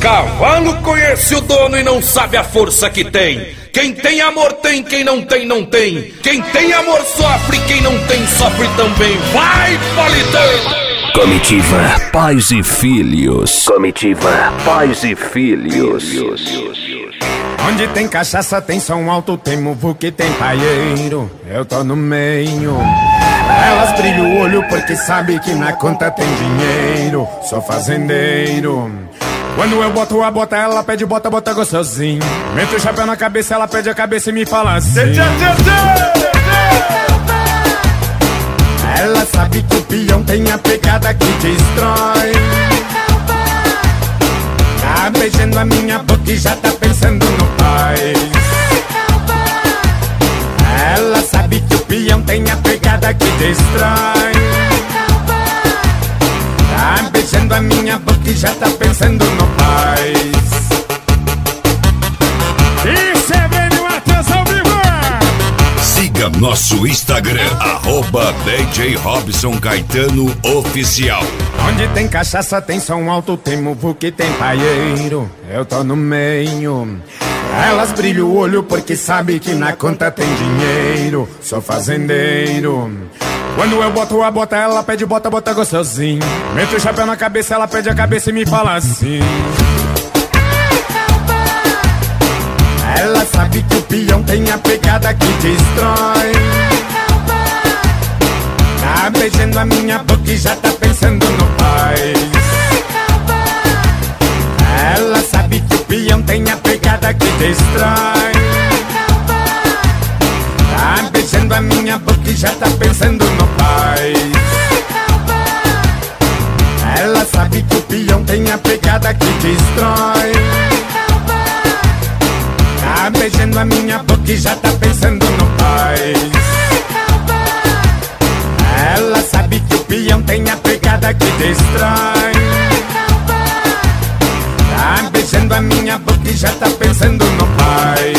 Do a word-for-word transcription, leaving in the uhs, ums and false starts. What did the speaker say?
Cavalo conhece o dono e não sabe a força que tem. Quem tem amor tem, quem não tem, não tem. Quem tem amor sofre, quem não tem sofre também. Vai, Palitão! Comitiva Pais e Filhos. Comitiva Pais e Filhos. Onde tem cachaça tem som alto, tem muvuca e tem paieiro. Eu tô no meio. Elas brilham o olho porque sabe que na conta tem dinheiro. Sou fazendeiro. Quando eu boto a bota, ela pede bota, bota gostosinho. Meto o chapéu na cabeça, ela pede a cabeça e me fala assim. Ela sabe que o peão tem a pegada que destrói. Tá beijando a minha boca e já tá pensando no pai. Ela sabe que o peão tem a pegada que destrói. Tá beijando a minha boca e já tá pensando no pai. Isso é bem Matheus ao vivo. Siga nosso Instagram, arroba D J Robson Caetano Oficial. Onde tem cachaça tem som alto, tem muvuca e tem paieiro. Eu tô no meio. Elas brilham o olho porque sabe que na conta tem dinheiro. Sou fazendeiro. Quando eu boto a bota, ela pede bota, bota gostosinho. Meto o chapéu na cabeça, ela pede a cabeça e me fala assim. Ela sabe que o peão tem a pegada que destrói. Tá beijando a minha boca e já tá pensando no pai. Ela sabe que o peão tem a pegada que destrói. Tá beijando a minha boca e já tá pensando no pai. Ela sabe que o peão tem a pegada que destrói. Tá beijando a minha boca e já tá pensando no pai. Ela sabe que o peão tem a pegada que destrói. Tá beijando a minha boca e já tá pensando no pai.